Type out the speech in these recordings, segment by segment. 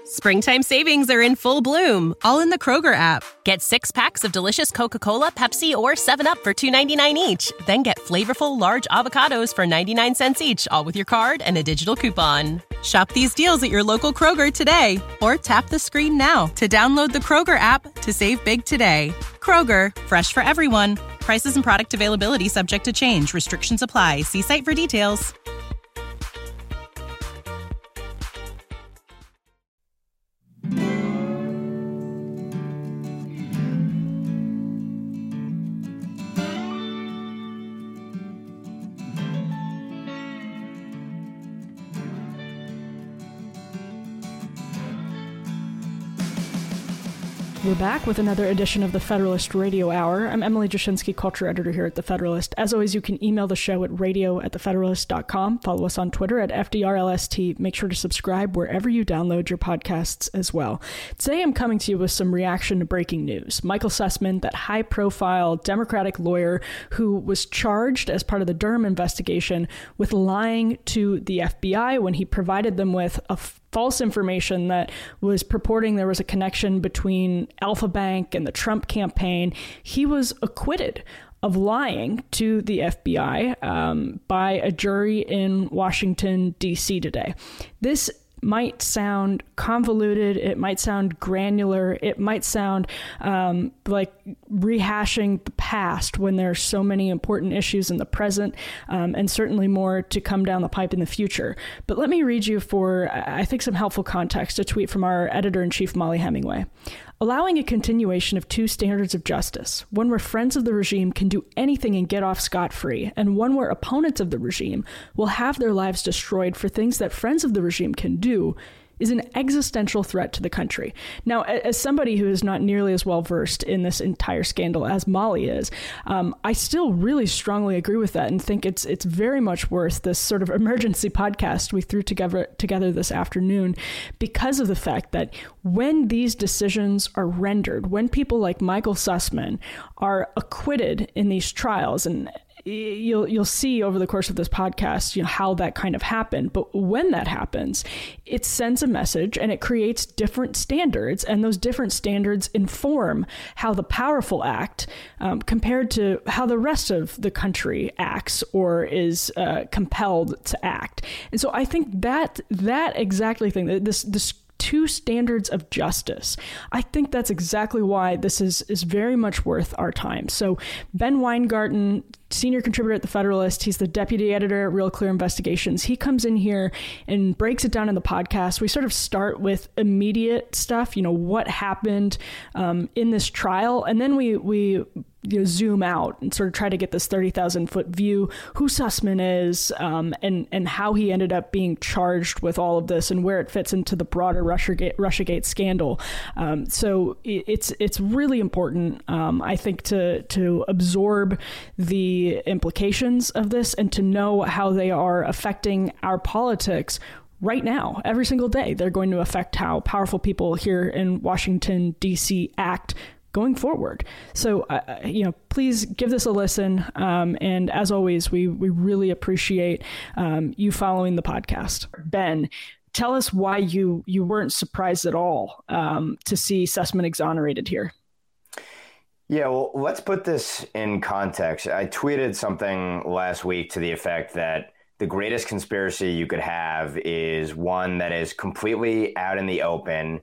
Springtime savings are in full bloom, all in the Kroger app. Get 6 packs of delicious Coca-Cola, Pepsi, or 7-Up for $2.99 each. Then get flavorful large avocados for 99 cents each, all with your card and a digital coupon. Shop these deals at your local Kroger today, or tap the screen now to download the Kroger app to save big today. Kroger, fresh for everyone. Prices and product availability subject to change. Restrictions apply. See site for details. We're back with another edition of the Federalist Radio Hour. I'm Emily Jashinsky, culture editor here at The Federalist. As always, you can email the show at radio@thefederalist.com. Follow us on Twitter at FDRLST. Make sure to subscribe wherever you download your podcasts as well. Today, I'm coming to you with some reaction to breaking news. Michael Sussmann, that high-profile Democratic lawyer who was charged as part of the Durham investigation with lying to the FBI when he provided them with a false information that was purporting there was a connection between Alpha Bank and the Trump campaign. He was acquitted of lying to the FBI by a jury in Washington, D.C. today. This might sound convoluted, it might sound granular, it might sound like rehashing the past when there's so many important issues in the present, and certainly more to come down the pipe in the future. But let me read you, for I think, some helpful context, a tweet from our editor-in-chief, Molly Hemingway. Allowing a continuation of two standards of justice, one where friends of the regime can do anything and get off scot-free, and one where opponents of the regime will have their lives destroyed for things that friends of the regime can do, is an existential threat to the country. Now, as somebody who is not nearly as well versed in this entire scandal as Molly is, I still really strongly agree with that and think it's very much worth this sort of emergency podcast we threw together this afternoon, because of the fact that when these decisions are rendered, when people like Michael Sussmann are acquitted in these trials, and you'll see over the course of this podcast, how that kind of happened. But when that happens, it sends a message and it creates different standards. And those different standards inform how the powerful act compared to how the rest of the country acts or is compelled to act. And so I think that exactly thing, this two standards of justice, I think that's exactly why this is very much worth our time. So Ben Weingarten, senior contributor at The Federalist, he's the deputy editor at Real Clear Investigations. He comes in here and breaks it down in the podcast. We sort of start with immediate stuff, what happened in this trial, and then we zoom out and sort of try to get this 30,000-foot view, who Sussmann is, and how he ended up being charged with all of this and where it fits into the broader Russiagate scandal. So it's really important, I think, to absorb the implications of this and to know how they are affecting our politics right now. Every single day, they're going to affect how powerful people here in Washington, D.C. act going forward. So, please give this a listen. And as always, we really appreciate you following the podcast. Ben, tell us why you weren't surprised at all to see Sussmann exonerated here. Yeah, well, let's put this in context. I tweeted something last week to the effect that the greatest conspiracy you could have is one that is completely out in the open,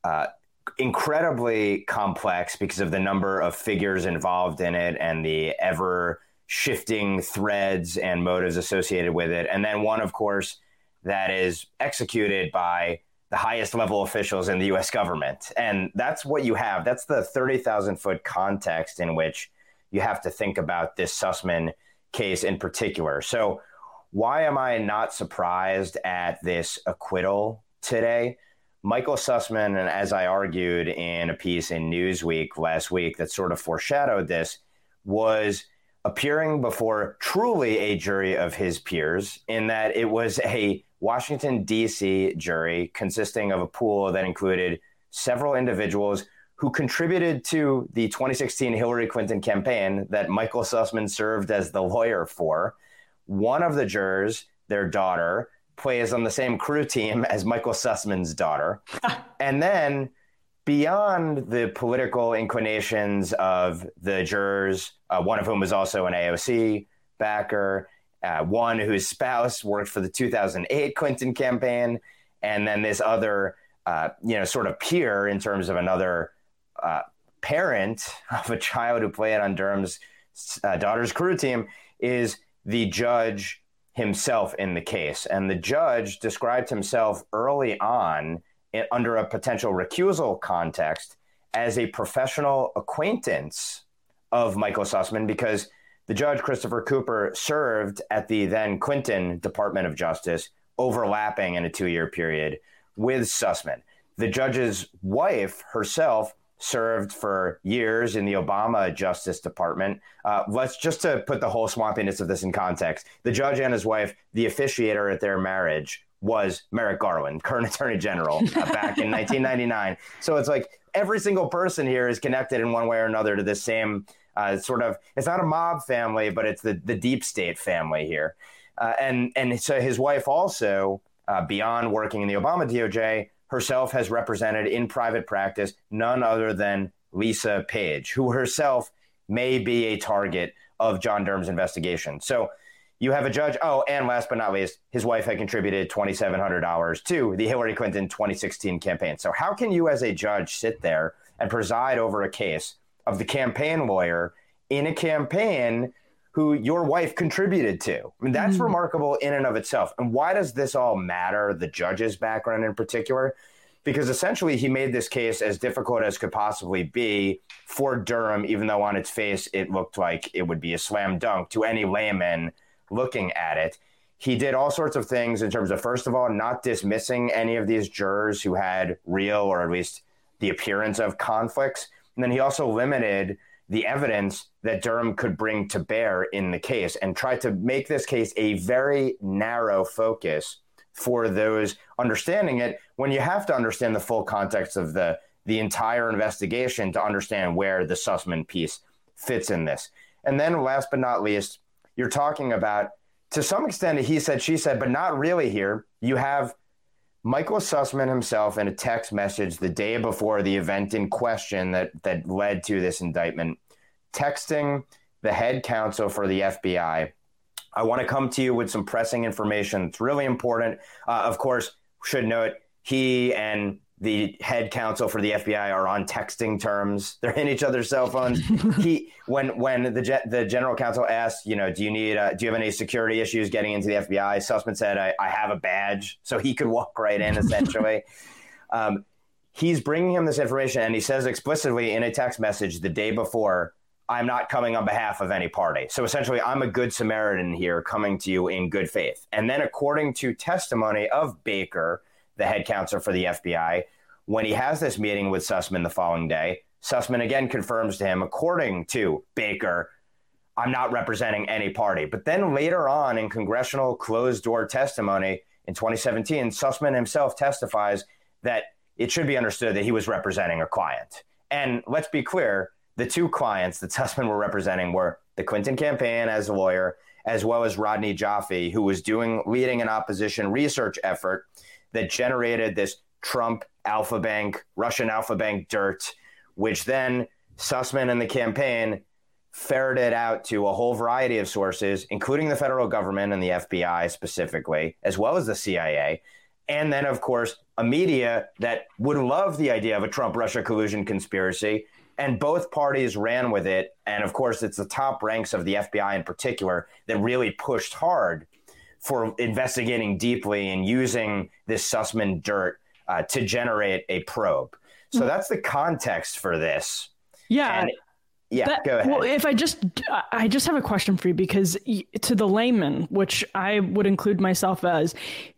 incredibly complex because of the number of figures involved in it and the ever-shifting threads and motives associated with it. And then one, of course, that is executed by the highest level officials in the U.S. government. And that's what you have. That's the 30,000-foot context in which you have to think about this Sussmann case in particular. So why am I not surprised at this acquittal today? Michael Sussmann, and as I argued in a piece in Newsweek last week that sort of foreshadowed this, was appearing before truly a jury of his peers, in that it was a Washington, D.C. jury consisting of a pool that included several individuals who contributed to the 2016 Hillary Clinton campaign that Michael Sussmann served as the lawyer for. One of the jurors, their daughter, plays on the same crew team as Michael Sussman's daughter. And then beyond the political inclinations of the jurors, one of whom was also an AOC backer, one whose spouse worked for the 2008 Clinton campaign, and then this other, sort of peer in terms of another parent of a child who played on Durham's daughter's crew team, is the judge himself in the case. And the judge described himself early on under a potential recusal context as a professional acquaintance of Michael Sussman, because the judge, Christopher Cooper, served at the then Clinton Department of Justice, overlapping in a 2-year period with Sussman. The judge's wife herself served for years in the Obama Justice Department. Let's just to put the whole swampiness of this in context. The judge and his wife, the officiator at their marriage was Merrick Garland, current Attorney General, back in 1999. So it's like every single person here is connected in one way or another to this same sort of, it's not a mob family, but it's the deep state family here. And so his wife also, beyond working in the Obama DOJ, herself has represented in private practice none other than Lisa Page, who herself may be a target of John Durham's investigation. So you have a judge. Oh, and last but not least, his wife had contributed $2,700 to the Hillary Clinton 2016 campaign. So how can you as a judge sit there and preside over a case of the campaign lawyer in a campaign who your wife contributed to? I mean, that's remarkable in and of itself. And why does this all matter, the judge's background in particular? Because essentially he made this case as difficult as could possibly be for Durham, even though on its face it looked like it would be a slam dunk to any layman looking at it. He did all sorts of things in terms of, first of all, not dismissing any of these jurors who had real or at least the appearance of conflicts. And then he also limited the evidence that Durham could bring to bear in the case and tried to make this case a very narrow focus for those understanding it, when you have to understand the full context of the entire investigation to understand where the Sussman piece fits in this. And then last but not least, you're talking about, to some extent, he said, she said, but not really here. You have Michael Sussman himself in a text message the day before the event in question that led to this indictment, texting the head counsel for the FBI. I want to come to you with some pressing information. It's really important. Of course, should note, he and the head counsel for the FBI are on texting terms. They're in each other's cell phones. When the general counsel asked, do you have any security issues getting into the FBI? Sussman said, I have a badge, so he could walk right in, essentially. He's bringing him this information, and he says explicitly in a text message the day before, I'm not coming on behalf of any party. So essentially, I'm a good Samaritan here coming to you in good faith. And then according to testimony of Baker, the head counsel for the FBI, when he has this meeting with Sussman the following day, Sussman again confirms to him, according to Baker, I'm not representing any party. But then later on in congressional closed-door testimony in 2017, Sussman himself testifies that it should be understood that he was representing a client. And let's be clear, the two clients that Sussman were representing were the Clinton campaign as a lawyer, as well as Rodney Jaffe, who was leading an opposition research effort that generated this Trump Alpha Bank, Russian Alpha Bank dirt, which then Sussman and the campaign ferreted out to a whole variety of sources, including the federal government and the FBI specifically, as well as the CIA. And then, of course, a media that would love the idea of a Trump-Russia collusion conspiracy. And both parties ran with it. And of course, it's the top ranks of the FBI in particular that really pushed hard for investigating deeply and using this Sussman dirt to generate a probe. So that's the context for this. Yeah. Go ahead. Well, if I just have a question for you, because to the layman, which I would include myself as,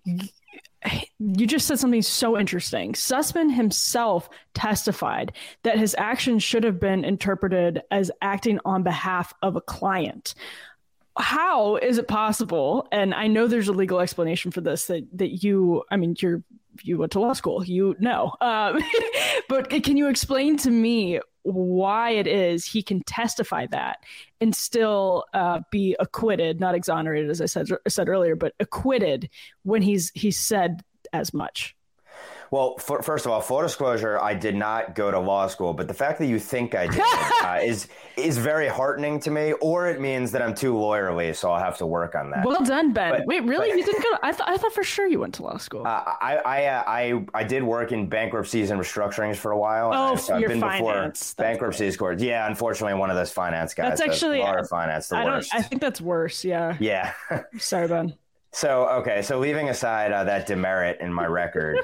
you just said something so interesting. Sussman himself testified that his actions should have been interpreted as acting on behalf of a client. How is it possible? And I know there's a legal explanation for this that you went to law school, but can you explain to me why it is he can testify that and still be acquitted, not exonerated, as I said earlier, but acquitted when he's said as much. Well, first of all, full disclosure, I did not go to law school, but the fact that you think I did is very heartening to me, or it means that I'm too lawyerly, so I'll have to work on that. Well done, Ben. Wait, really? You didn't go? I thought for sure you went to law school. I did work in bankruptcies and restructurings for a while. Oh, so your I've been finance. before bankruptcies courts. Yeah, unfortunately, I'm one of those finance guys. That's actually law or finance, the worst. I think that's worse. Yeah. Yeah. Sorry, Ben. So leaving aside that demerit in my record.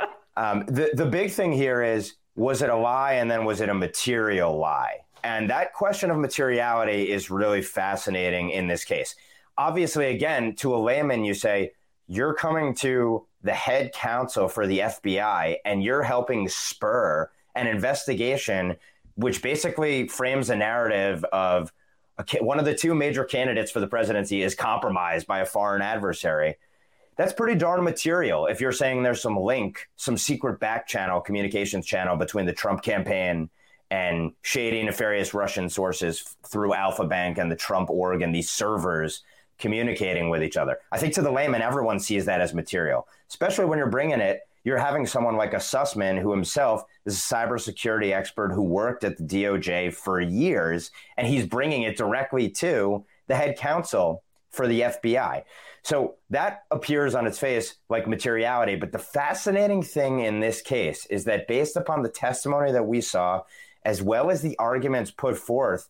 The big thing here is, was it a lie, and then was it a material lie? And that question of materiality is really fascinating in this case. Obviously, again, to a layman, you say, you're coming to the head counsel for the FBI and you're helping spur an investigation which basically frames a narrative of one of the two major candidates for the presidency is compromised by a foreign adversary. That's pretty darn material if you're saying there's some secret back channel, communications channel between the Trump campaign and shady, nefarious Russian sources through Alpha Bank and the Trump org and these servers communicating with each other. I think to the layman, everyone sees that as material, especially when you're having someone like a Sussman who himself is a cybersecurity expert who worked at the DOJ for years, and he's bringing it directly to the head counsel for the FBI. So that appears on its face like materiality. But the fascinating thing in this case is that based upon the testimony that we saw, as well as the arguments put forth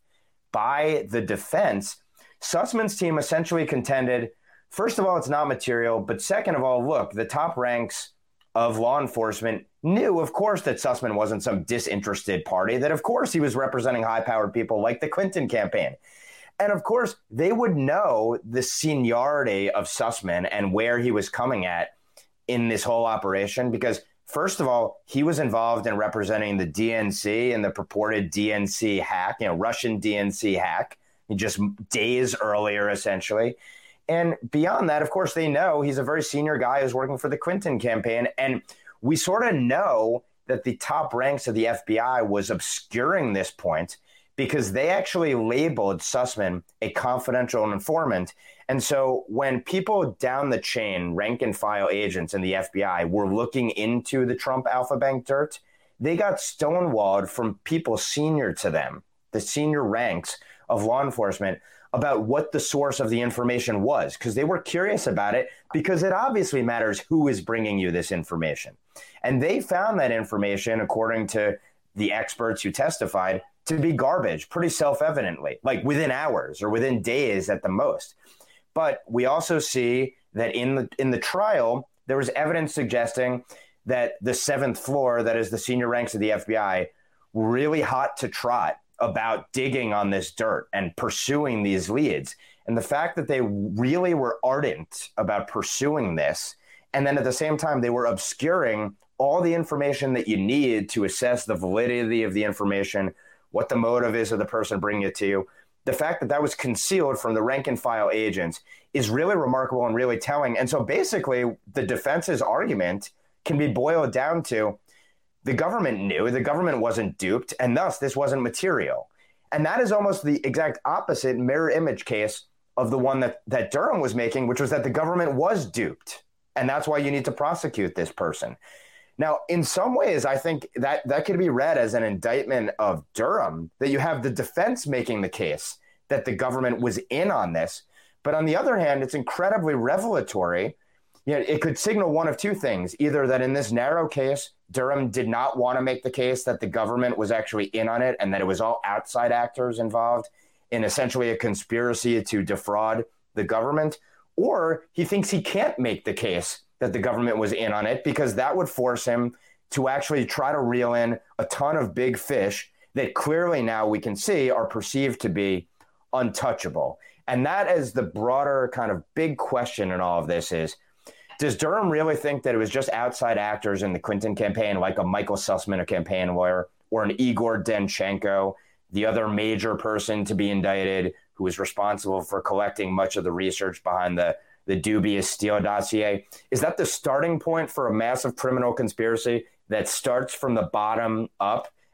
by the defense, Sussman's team essentially contended, first of all, it's not material. But second of all, look, the top ranks of law enforcement knew, of course, that Sussman wasn't some disinterested party, that, of course, he was representing high-powered people like the Clinton campaign. And of course, they would know the seniority of Sussman and where he was coming at in this whole operation, because first of all, he was involved in representing the DNC and the purported DNC hack, Russian DNC hack, just days earlier, essentially. And beyond that, of course, they know he's a very senior guy who's working for the Clinton campaign. And we sort of know that the top ranks of the FBI was obscuring this point, because they actually labeled Sussman a confidential informant. And so when people down the chain, rank and file agents in the FBI, were looking into the Trump Alpha Bank dirt, they got stonewalled from people senior to them, the senior ranks of law enforcement, about what the source of the information was, because they were curious about it, because it obviously matters who is bringing you this information. And they found that information, according to the experts who testified, to be garbage, pretty self-evidently, like within hours or within days at the most. But we also see that in the trial, there was evidence suggesting that the seventh floor, that is the senior ranks of the FBI, were really hot to trot about digging on this dirt and pursuing these leads. And the fact that they really were ardent about pursuing this, and then at the same time, they were obscuring all the information that you need to assess the validity of the information, what the motive is of the person bringing it to you. The fact that that was concealed from the rank and file agents is really remarkable and really telling. And so basically, the defense's argument can be boiled down to the government knew, the government wasn't duped, and thus this wasn't material. And that is almost the exact opposite mirror image case of the one that Durham was making, which was that the government was duped. And that's why you need to prosecute this person. Now, in some ways, I think that could be read as an indictment of Durham, that you have the defense making the case that the government was in on this. But on the other hand, it's incredibly revelatory. It could signal one of two things, either that in this narrow case, Durham did not want to make the case that the government was actually in on it and that it was all outside actors involved in essentially a conspiracy to defraud the government, or he thinks he can't make the case that the government was in on it, because that would force him to actually try to reel in a ton of big fish that clearly now we can see are perceived to be untouchable. And that is the broader kind of big question in all of this is, does Durham really think that it was just outside actors in the Clinton campaign, like a Michael Sussman, a campaign lawyer, or an Igor Danchenko, the other major person to be indicted, who was responsible for collecting much of the research behind the dubious Steele dossier? Is that the starting point for a massive criminal conspiracy that starts from the bottom up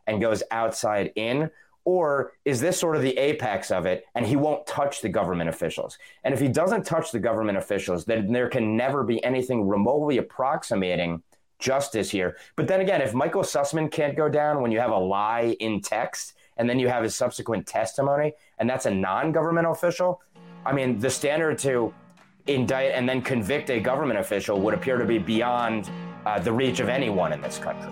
and goes outside in? Or is this sort of the apex of it and he won't touch the government officials? And if he doesn't touch the government officials, then there can never be anything remotely approximating justice here. But then again, if Michael Sussmann can't go down when you have a lie in text and then you have his subsequent testimony, and that's a non-governmental official, I mean, the standard to indict and then convict a government official would appear to be beyond the reach of anyone in this country.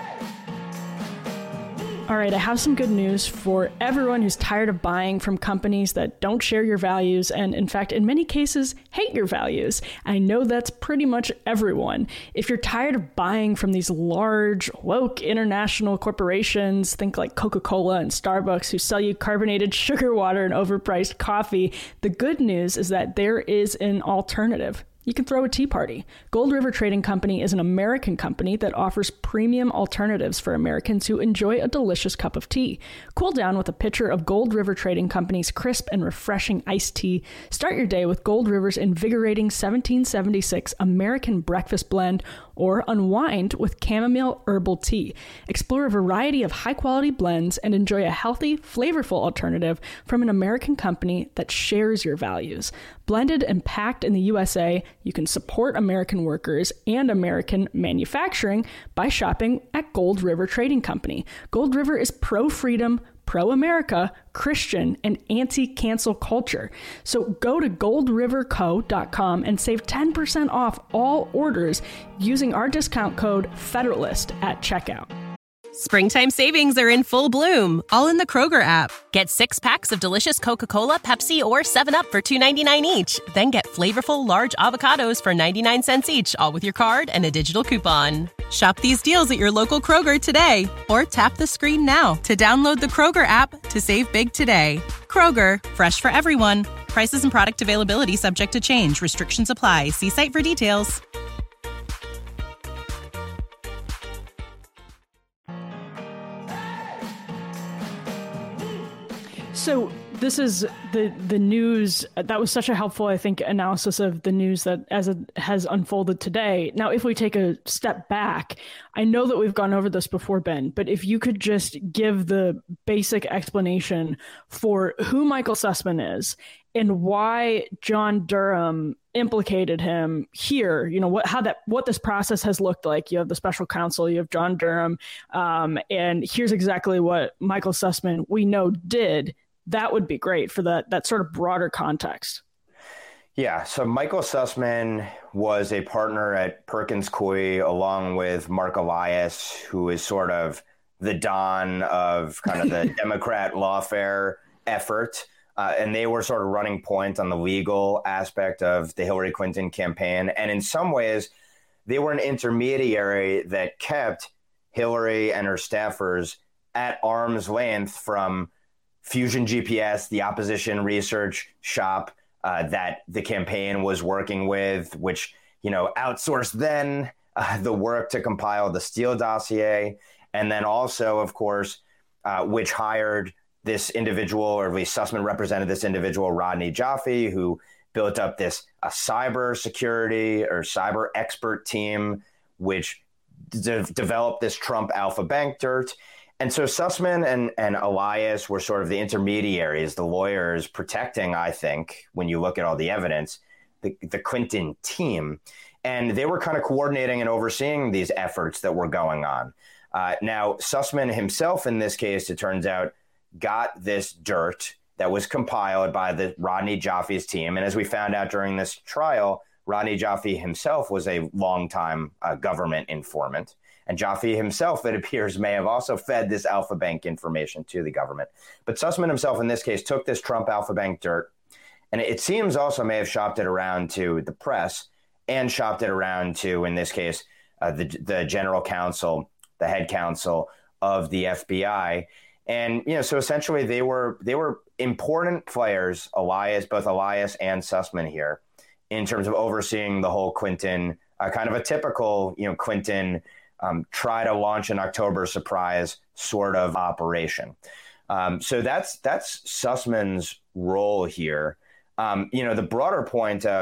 All right, I have some good news for everyone who's tired of buying from companies that don't share your values and, in fact, in many cases, hate your values. I know that's pretty much everyone. If you're tired of buying from these large, woke international corporations, think like Coca-Cola and Starbucks, who sell you carbonated sugar water and overpriced coffee, the good news is that there is an alternative. You can throw a tea party. Gold River Trading Company is an American company that offers premium alternatives for Americans who enjoy a delicious cup of tea. Cool down with a pitcher of Gold River Trading Company's crisp and refreshing iced tea. Start your day with Gold River's invigorating 1776 American breakfast blend, or unwind with chamomile herbal tea. Explore a variety of high-quality blends and enjoy a healthy, flavorful alternative from an American company that shares your values. Blended and packed in the USA, you can support American workers and American manufacturing by shopping at Gold River Trading Company. Gold River is pro-freedom, pro-America, Christian, and anti-cancel culture. So go to goldriverco.com and save 10% off all orders using our discount code Federalist at checkout. Springtime savings are in full bloom, all in the Kroger app. Get 6 packs of delicious Coca-Cola, Pepsi, or 7-Up for $2.99 each. Then get flavorful large avocados for 99 cents each, all with your card and a digital coupon. Shop these deals at your local Kroger today, or tap the screen now to download the Kroger app to save big today. Kroger, fresh for everyone. Prices and product availability subject to change. Restrictions apply. See site for details. So this is the news. That was such a helpful, I think, analysis of the news that as it has unfolded today. Now, if we take a step back, I know that we've gone over this before, Ben, but if you could just give the basic explanation for who Michael Sussmann is and why John Durham implicated him here, you know, what this process has looked like. You have the special counsel, you have John Durham, and here's exactly what Michael Sussmann, we know, did. That would be great for that sort of broader context. Yeah, so Michael Sussmann was a partner at Perkins Coie along with Mark Elias, who is sort of the Don of kind of the Democrat lawfare effort. And they were sort of running point on the legal aspect of the Hillary Clinton campaign. And in some ways, they were an intermediary that kept Hillary and her staffers at arm's length from Fusion GPS, the opposition research shop that the campaign was working with, which, you know, outsourced then the work to compile the Steele dossier. And then also, of course, which hired this individual, or at least Sussmann represented this individual, Rodney Jaffe, who built up this cyber security or cyber expert team, which developed this Trump Alpha Bank dirt. And so Sussmann and Elias were sort of the intermediaries, the lawyers protecting, I think, when you look at all the evidence, the Clinton team. And they were kind of coordinating and overseeing these efforts that were going on. Now, Sussmann himself, in this case, it turns out, got this dirt that was compiled by the Rodney Jaffe's team. And as we found out during this trial, Rodney Jaffe himself was a longtime government informant. And Jaffe himself, it appears, may have also fed this Alpha Bank information to the government. But Sussmann himself, in this case, took this Trump Alpha Bank dirt, and it seems also may have shopped it around to the press and shopped it around to, in this case, the general counsel, the head counsel of the FBI. And, you know, so essentially they were important players, both Elias and Sussmann here, in terms of overseeing the whole Clinton, kind of a typical, you know, Clinton try to launch an October surprise sort of operation. So that's Sussmann's role here. You know, the broader point of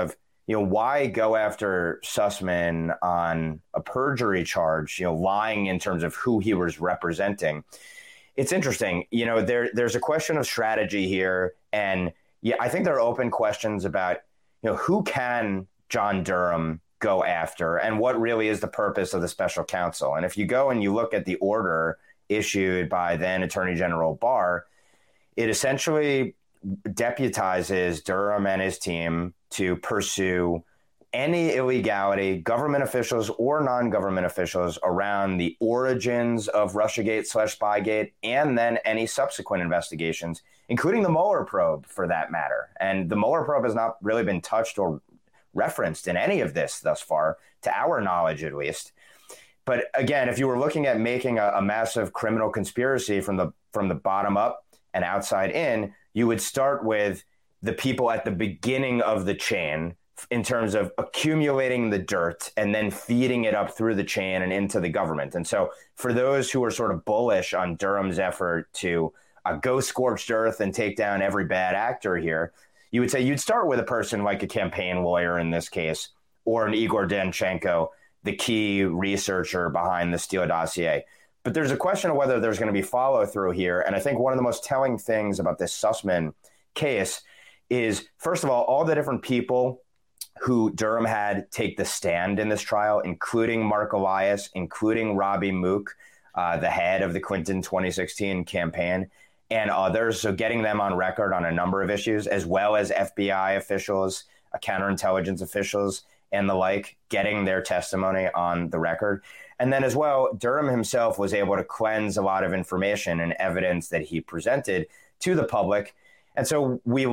why go after Sussman on a perjury charge, lying in terms of who he was representing? It's interesting. There's a question of strategy here. And I think there are open questions about, who can John Durham go after and what really is the purpose of the special counsel. And if you go and you look at the order issued by then Attorney General Barr, it essentially deputizes Durham and his team to pursue any illegality, government officials or non-government officials, around the origins of Russiagate/Spygate, and then any subsequent investigations, including the Mueller probe for that matter. And the Mueller probe has not really been touched or referenced in any of this thus far, to our knowledge at least. But again, if you were looking at making a massive criminal conspiracy from the bottom up and outside in, you would start with the people at the beginning of the chain in terms of accumulating the dirt and then feeding it up through the chain and into the government. And so for those who are sort of bullish on Durham's effort to go scorched earth and take down every bad actor here, you would say you'd start with a person like a campaign lawyer in this case, or an Igor Danchenko, the key researcher behind the Steele dossier. But there's a question of whether there's going to be follow through here. And I think one of the most telling things about this Sussman case is, first of all the different people who Durham had take the stand in this trial, including Mark Elias, including Robbie Mook, the head of the Clinton 2016 campaign, and others. So getting them on record on a number of issues, as well as FBI officials, counterintelligence officials, and the like, getting their testimony on the record. And then as well, Durham himself was able to cleanse a lot of information and evidence that he presented to the public. And so we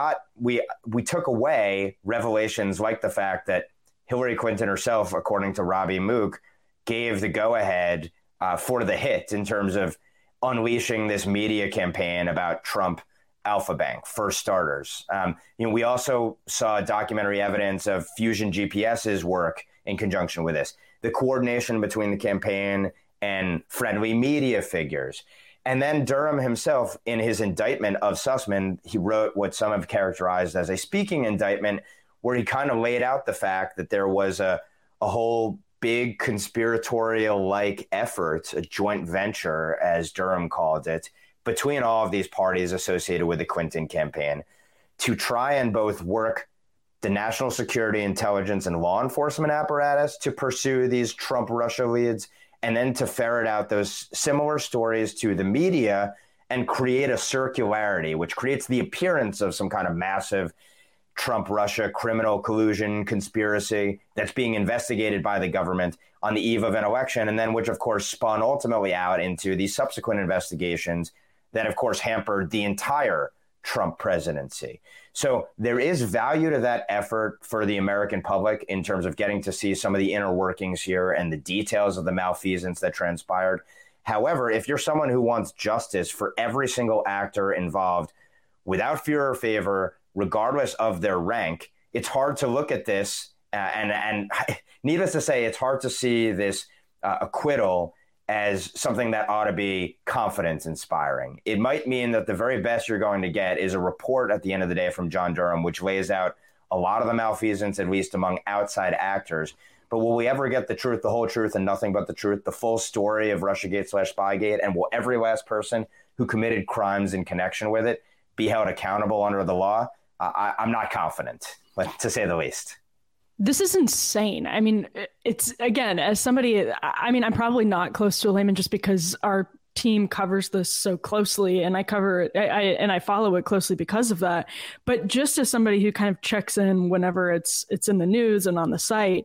took away revelations like the fact that Hillary Clinton herself, according to Robbie Mook, gave the go-ahead for the hit in terms of unleashing this media campaign about Trump Alpha Bank, for starters. We also saw documentary evidence of Fusion GPS's work in conjunction with this, the coordination between the campaign and friendly media figures. And then Durham himself, in his indictment of Sussman, he wrote what some have characterized as a speaking indictment, where he kind of laid out the fact that there was a whole big conspiratorial-like effort, a joint venture, as Durham called it, between all of these parties associated with the Clinton campaign to try and both work the national security, intelligence, and law enforcement apparatus to pursue these Trump-Russia leads, and then to ferret out those similar stories to the media and create a circularity, which creates the appearance of some kind of massive Trump-Russia criminal collusion conspiracy that's being investigated by the government on the eve of an election, and then which, of course, spun ultimately out into these subsequent investigations that, of course, hampered the entire Trump presidency. So there is value to that effort for the American public in terms of getting to see some of the inner workings here and the details of the malfeasance that transpired. However, if you're someone who wants justice for every single actor involved without fear or favor, regardless of their rank, it's hard to look at this. And needless to say, it's hard to see this acquittal as something that ought to be confidence inspiring. It might mean that the very best you're going to get is a report at the end of the day from John Durham, which lays out a lot of the malfeasance, at least among outside actors. But will we ever get the truth, the whole truth, and nothing but the truth, the full story of Russiagate/Spygate? And will every last person who committed crimes in connection with it be held accountable under the law? I'm not confident, to say the least. This is insane. I mean, it's, again, as somebody, I'm probably not close to a layman just because our team covers this so closely, and I cover it, I follow it closely because of that. But just as somebody who kind of checks in whenever it's in the news and on the site,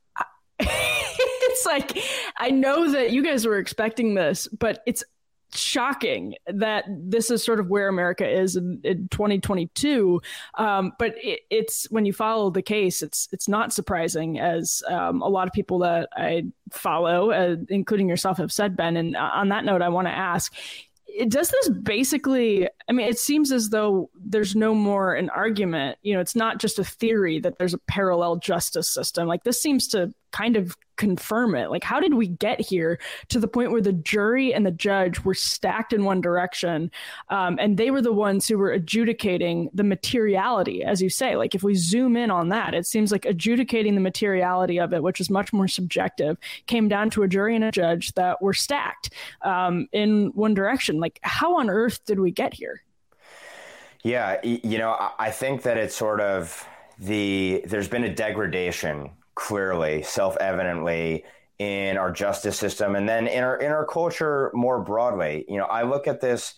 it's like, I know that you guys were expecting this, but it's shocking that this is sort of where America is in 2022. But it's, when you follow the case, it's not surprising, as a lot of people that I follow, including yourself, have said, Ben. And on that note, I want to ask, does this basically, it seems as though there's no more an argument. It's not just a theory that there's a parallel justice system. Like, this seems to kind of confirm it. Like, how did we get here to the point where the jury and the judge were stacked in one direction, and they were the ones who were adjudicating the materiality, as you say? Like, if we zoom in on that, it seems like adjudicating the materiality of it, which is much more subjective, came down to a jury and a judge that were stacked in one direction. Like, how on earth did we get here? Yeah, you know, I think that it's sort of there's been a degradation, clearly, self-evidently, in our justice system, and then in our culture more broadly. You know, I look at this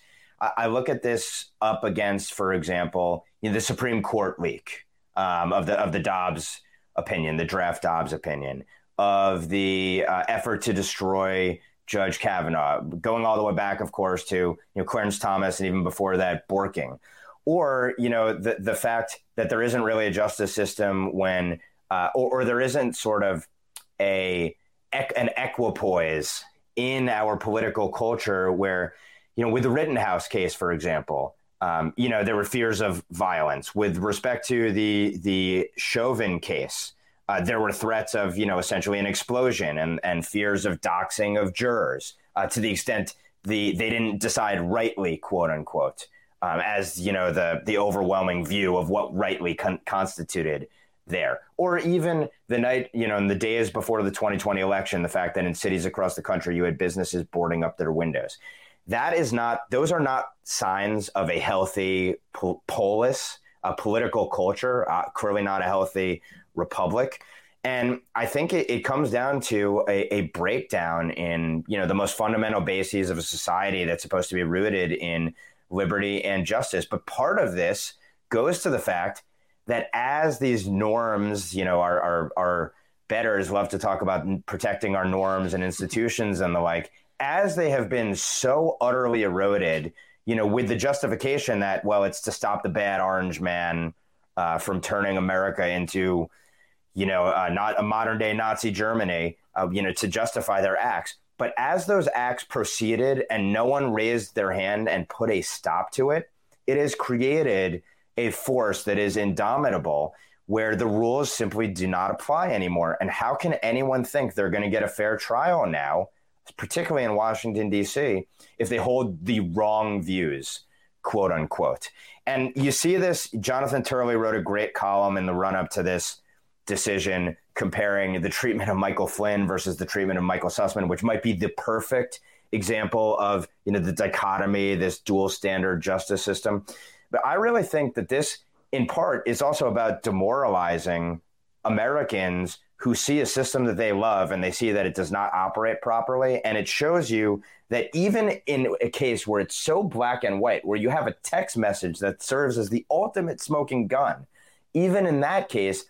up against, for example, the Supreme Court leak of the Dobbs opinion, the draft Dobbs opinion, of the effort to destroy Judge Kavanaugh, going all the way back, of course, to Clarence Thomas, and even before that, Borking. Or, the fact that there isn't really a justice system when, or there isn't sort of an equipoise in our political culture where, with the Rittenhouse case, for example, there were fears of violence. With respect to the Chauvin case, there were threats of, essentially an explosion and fears of doxing of jurors to the extent they didn't decide rightly, quote unquote. As the overwhelming view of what rightly constituted there. Or even the night, in the days before the 2020 election, the fact that in cities across the country you had businesses boarding up their windows. Those are not signs of a healthy polis, a political culture, clearly not a healthy republic. And I think it comes down to a breakdown in, the most fundamental bases of a society that's supposed to be rooted in liberty and justice. But part of this goes to the fact that as these norms, our betters love to talk about protecting our norms and institutions and the like, as they have been so utterly eroded, with the justification that, well, it's to stop the bad orange man from turning America into, not a modern day Nazi Germany, to justify their acts. But as those acts proceeded and no one raised their hand and put a stop to it, it has created a force that is indomitable where the rules simply do not apply anymore. And how can anyone think they're going to get a fair trial now, particularly in Washington, D.C., if they hold the wrong views, quote unquote? And you see this, Jonathan Turley wrote a great column in the run up to this decision comparing the treatment of Michael Flynn versus the treatment of Michael Sussman, which might be the perfect example of, the dichotomy, this dual standard justice system. But I really think that this, in part, is also about demoralizing Americans who see a system that they love and they see that it does not operate properly. And it shows you that even in a case where it's so black and white, where you have a text message that serves as the ultimate smoking gun, even in that case,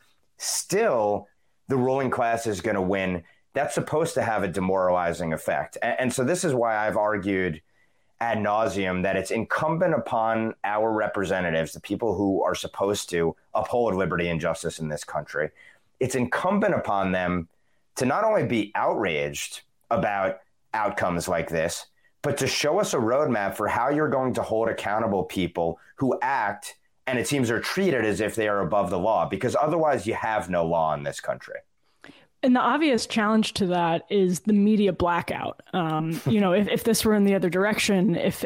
still the ruling class is going to win. That's supposed to have a demoralizing effect. And so this is why I've argued ad nauseum that it's incumbent upon our representatives, the people who are supposed to uphold liberty and justice in this country, it's incumbent upon them to not only be outraged about outcomes like this, but to show us a roadmap for how you're going to hold accountable people who act, and it seems are treated as if they are above the law, because otherwise you have no law in this country. And the obvious challenge to that is the media blackout. If this were in the other direction, if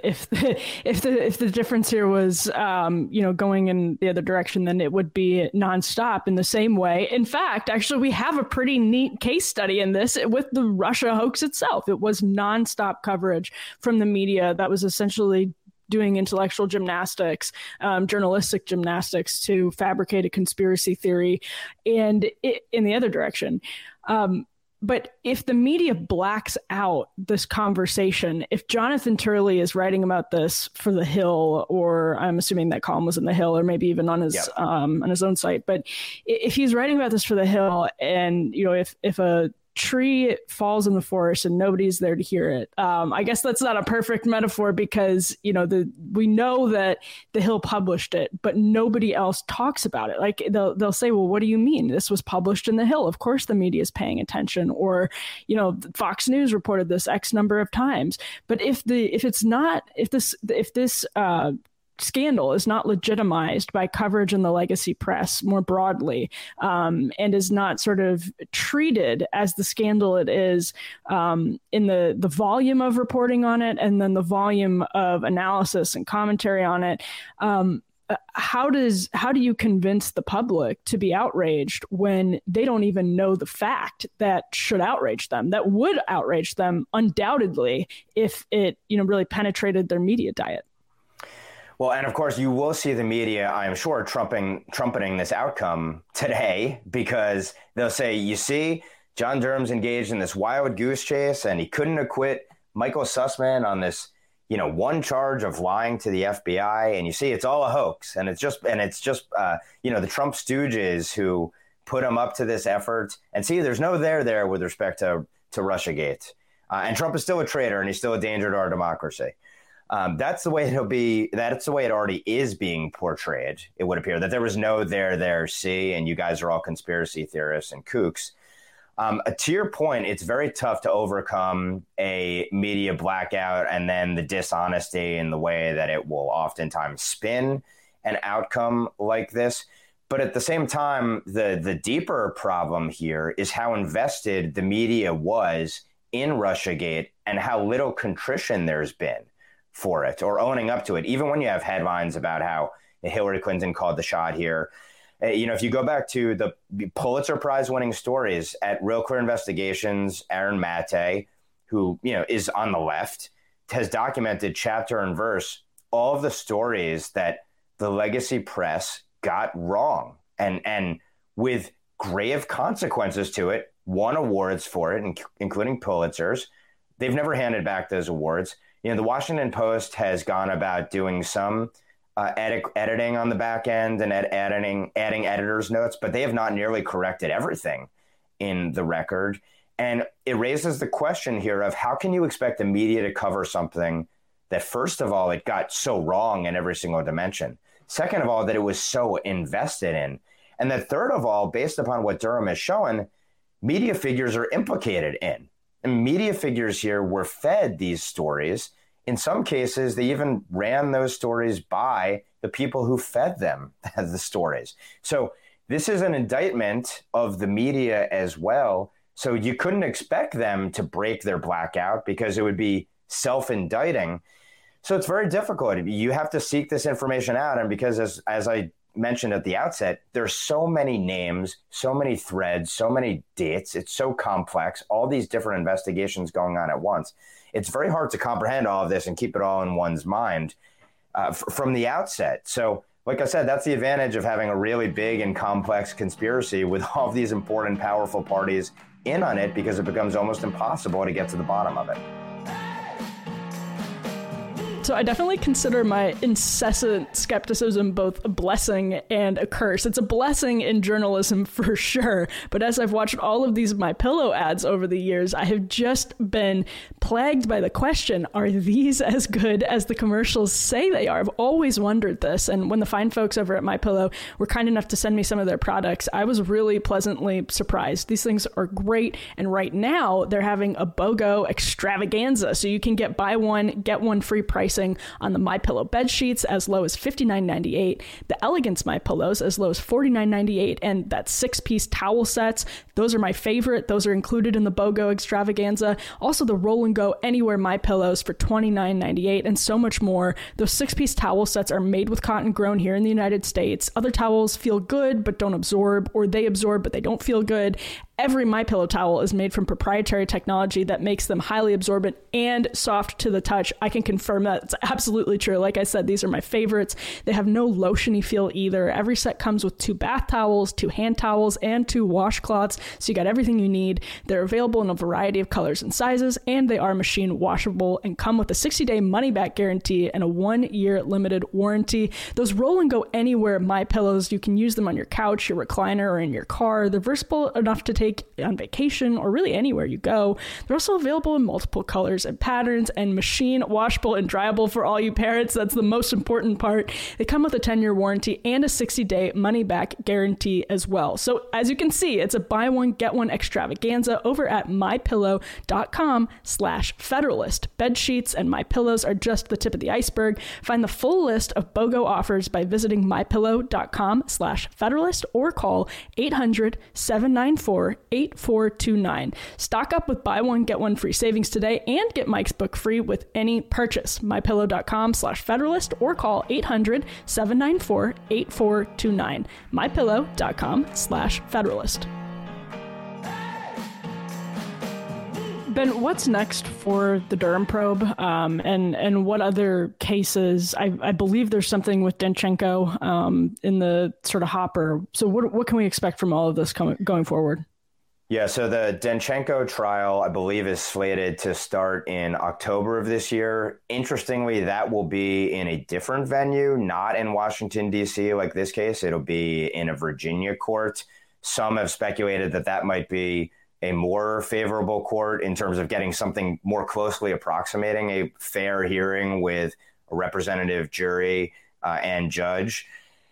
the difference here was, going in the other direction, then it would be nonstop in the same way. In fact, actually, we have a pretty neat case study in this with the Russia hoax itself. It was nonstop coverage from the media that was essentially doing intellectual gymnastics, journalistic gymnastics to fabricate a conspiracy theory, and in the other direction. But if the media blacks out this conversation, if Jonathan Turley is writing about this for The Hill, or I'm assuming that column was in The Hill, or maybe even on his own site, but if he's writing about this for The Hill, and if a tree falls in the forest and nobody's there to hear it. I guess that's not a perfect metaphor because, we know that The Hill published it, but nobody else talks about it. Like they'll say, well, what do you mean? This was published in The Hill. Of course the media is paying attention, or, Fox News reported this X number of times. But if this scandal is not legitimized by coverage in the legacy press more broadly, and is not sort of treated as the scandal it is in the volume of reporting on it and then the volume of analysis and commentary on it, how do you convince the public to be outraged when they don't even know the fact that should outrage them, that would outrage them undoubtedly if it really penetrated their media diet? Well, and of course, you will see the media, I'm sure, trumpeting this outcome today, because they'll say, you see, John Durham's engaged in this wild goose chase and he couldn't acquit Michael Sussman on this one charge of lying to the FBI, and you see it's all a hoax, and it's just the Trump stooges who put him up to this effort. And see, there's no there with respect to Russiagate, and Trump is still a traitor, and he's still a danger to our democracy. That's the way it'll be. That's the way it already is being portrayed. It would appear that there was no there, see, and you guys are all conspiracy theorists and kooks. To your point, it's very tough to overcome a media blackout and then the dishonesty in the way that it will oftentimes spin an outcome like this. But at the same time, the deeper problem here is how invested the media was in Russiagate and how little contrition there's been for it or owning up to it, even when you have headlines about how Hillary Clinton called the shot here. If you go back to the Pulitzer Prize winning stories at Real Clear Investigations, Aaron Mate, who, is on the left, has documented chapter and verse all of the stories that the legacy press got wrong and with grave consequences to it, won awards for it, including Pulitzers. They've never handed back those awards. The Washington Post has gone about doing some editing on the back end and adding editor's notes, but they have not nearly corrected everything in the record. And it raises the question here of how can you expect the media to cover something that, first of all, it got so wrong in every single dimension. Second of all, that it was so invested in. And that third of all, based upon what Durham has shown, media figures are implicated in. And media figures here were fed these stories. In some cases, they even ran those stories by the people who fed them the stories. So this is an indictment of the media as well. So you couldn't expect them to break their blackout because it would be self-indicting. So it's very difficult. You have to seek this information out. And because as I mentioned at the outset, there's so many names, so many threads, so many dates. It's so complex, all these different investigations going on at once. It's very hard to comprehend all of this and keep it all in one's mind from the outset. So, like I said, that's the advantage of having a really big and complex conspiracy with all of these important, powerful parties in on it, because it becomes almost impossible to get to the bottom of it. So I definitely consider my incessant skepticism both a blessing and a curse. It's a blessing in journalism for sure. But as I've watched all of these MyPillow ads over the years, I have just been plagued by the question, are these as good as the commercials say they are? I've always wondered this. And when the fine folks over at MyPillow were kind enough to send me some of their products, I was really pleasantly surprised. These things are great. And right now they're having a BOGO extravaganza. So you can get buy one, get one free pricing on the MyPillow bed sheets as low as $59.98, the Elegance MyPillows as low as $49.98, and that 6-piece towel sets. Those are my favorite. Those are included in the BOGO extravaganza. Also the Roll and Go Anywhere MyPillows for $29.98 and so much more. Those 6-piece towel sets are made with cotton grown here in the United States. Other towels feel good but don't absorb, or they absorb but they don't feel good. Every MyPillow towel is made from proprietary technology that makes them highly absorbent and soft to the touch. I can confirm that. It's absolutely true. Like I said, these are my favorites. They have no lotiony feel either. Every set comes with 2 bath towels, 2 hand towels, and 2 washcloths. So you got everything you need. They're available in a variety of colors and sizes, and they are machine washable and come with a 60-day money-back guarantee and a 1-year limited warranty. Those Roll and Go Anywhere MyPillows, you can use them on your couch, your recliner, or in your car. They're versatile enough to take take on vacation or really anywhere you go. They're also available in multiple colors and patterns and machine washable and dryable for all you parents. That's the most important part. They come with a 10-year warranty and a 60-day money-back guarantee as well. So as you can see, it's a buy one, get one extravaganza over at mypillow.com/Federalist. Bed sheets and My Pillows are just the tip of the iceberg. Find the full list of BOGO offers by visiting mypillow.com/Federalist or call 800-794-8429. Stock up with buy one, get one free savings today and get Mike's book free with any purchase. mypillow.com/Federalist or call 800-794-8429. mypillow.com/Federalist. Ben, what's next for the Durham probe, and what other cases? I believe there's something with Danchenko in the sort of hopper. So what can we expect from all of this going forward? Yeah, so the Danchenko trial, I believe, is slated to start in October of this year. Interestingly, that will be in a different venue, not in Washington, D.C. like this case. It'll be in a Virginia court. Some have speculated that that might be a more favorable court in terms of getting something more closely approximating a fair hearing with a representative jury and judge.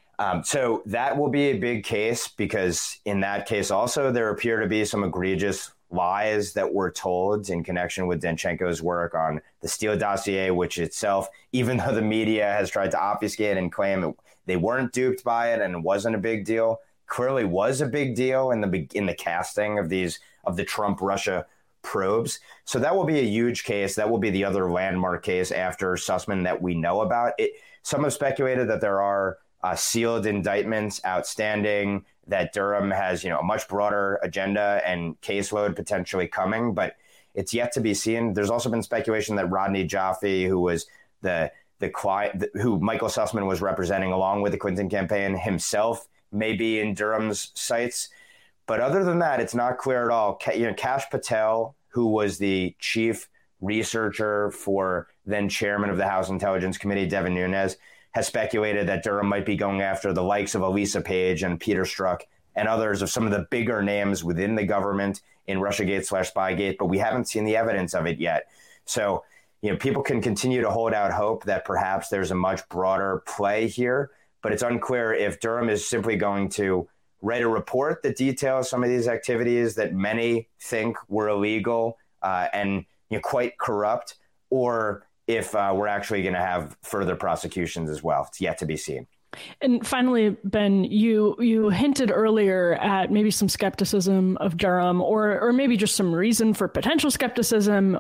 So that will be a big case because in that case also there appear to be some egregious lies that were told in connection with Danchenko's work on the Steele dossier, which itself, even though the media has tried to obfuscate and claim they weren't duped by it and it wasn't a big deal, clearly was a big deal in the casting of the Trump-Russia probes. So that will be a huge case. That will be the other landmark case after Sussman that we know about. Some have speculated that there are sealed indictments outstanding, that Durham has a much broader agenda and caseload potentially coming, but it's yet to be seen. There's also been speculation that Rodney Jaffe, who was the client who Michael Sussman was representing along with the Clinton campaign himself, may be in Durham's sights. But other than that, it's not clear at all. Kash Patel, who was the chief researcher for then chairman of the House Intelligence Committee, Devin Nunes, has speculated that Durham might be going after the likes of Elisa Page and Peter Strzok and others of some of the bigger names within the government in Russiagate/Spygate, but we haven't seen the evidence of it yet. So, people can continue to hold out hope that perhaps there's a much broader play here, but it's unclear if Durham is simply going to write a report that details some of these activities that many think were illegal and quite corrupt, or if we're actually going to have further prosecutions as well. It's yet to be seen. And finally, Ben, you hinted earlier at maybe some skepticism of Durham or maybe just some reason for potential skepticism.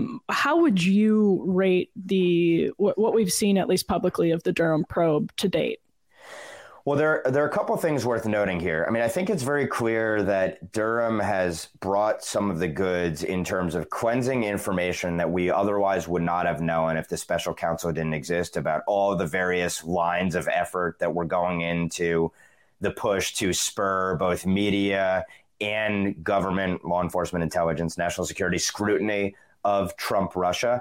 How would you rate what we've seen, at least publicly, of the Durham probe to date? Well, there are a couple of things worth noting here. I mean, I think it's very clear that Durham has brought some of the goods in terms of cleansing information that we otherwise would not have known if the special counsel didn't exist, about all of the various lines of effort that were going into the push to spur both media and government, law enforcement, intelligence, national security scrutiny of Trump Russia.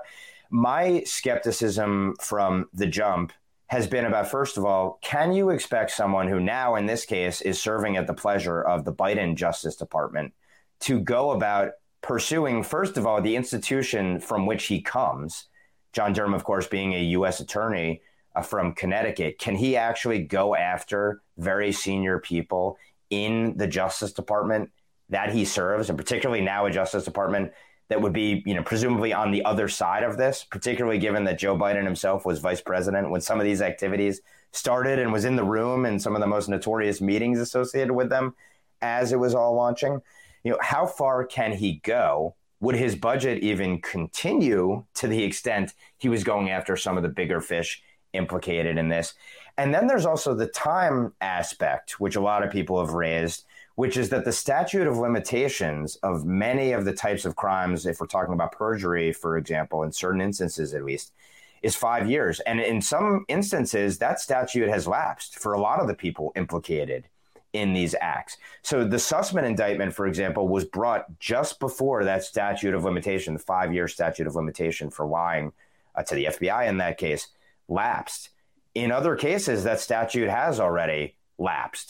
My skepticism from the jump has been about, first of all, can you expect someone who now, in this case, is serving at the pleasure of the Biden Justice Department to go about pursuing, first of all, the institution from which he comes, John Durham, of course, being a U.S. attorney from Connecticut? Can he actually go after very senior people in the Justice Department that he serves, and particularly now a Justice Department that would be, presumably on the other side of this, particularly given that Joe Biden himself was vice president when some of these activities started and was in the room in some of the most notorious meetings associated with them as it was all launching? How far can he go? Would his budget even continue to the extent he was going after some of the bigger fish implicated in this? And then there's also the time aspect, which a lot of people have raised, which is that the statute of limitations of many of the types of crimes, if we're talking about perjury, for example, in certain instances at least, is 5 years. And in some instances, that statute has lapsed for a lot of the people implicated in these acts. So the Sussman indictment, for example, was brought just before that statute of limitation, the 5-year statute of limitation for lying to the FBI in that case, lapsed. In other cases, that statute has already lapsed.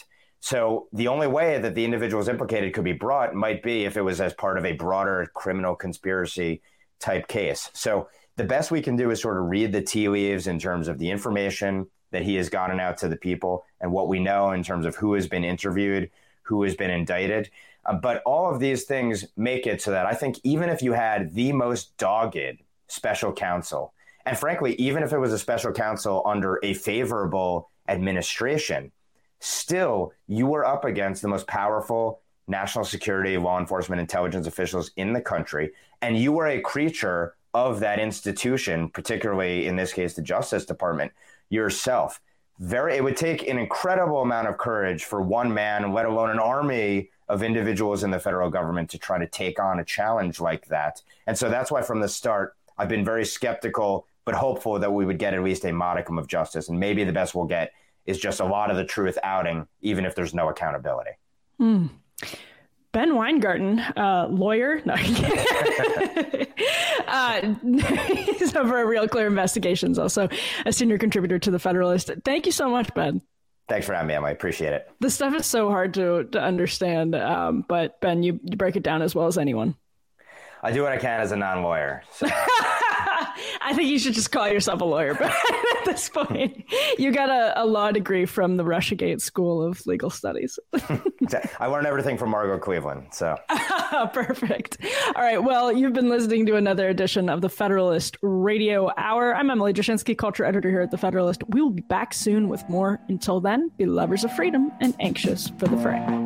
So the only way that the individuals implicated could be brought might be if it was as part of a broader criminal conspiracy type case. So the best we can do is sort of read the tea leaves in terms of the information that he has gotten out to the people and what we know in terms of who has been interviewed, who has been indicted. But all of these things make it so that I think even if you had the most dogged special counsel, and frankly, even if it was a special counsel under a favorable administration, still you were up against the most powerful national security, law enforcement, intelligence officials in the country, and you were a creature of that institution, particularly in this case, the Justice Department yourself. It would take an incredible amount of courage for one man, let alone an army of individuals in the federal government to try to take on a challenge like that. And so that's why from the start, I've been very skeptical, but hopeful that we would get at least a modicum of justice. And maybe the best we'll get is just a lot of the truth outing, even if there's no accountability. Ben Weingarten, lawyer, no, he's over Real Clear Investigations, also a senior contributor to The Federalist. Thank you so much, Ben. Thanks for having me, Emily. I appreciate it. This stuff is so hard to understand, but Ben, you break it down as well as anyone. I do what I can as a non-lawyer. So. I think you should just call yourself a lawyer, but at this point, you got a law degree from the Russiagate School of Legal Studies. I learned everything from Margot Cleveland, so. Perfect. All right, well, you've been listening to another edition of the Federalist Radio Hour. I'm Emily Jashinsky, culture editor here at The Federalist. We will be back soon with more. Until then, be lovers of freedom and anxious for the fray.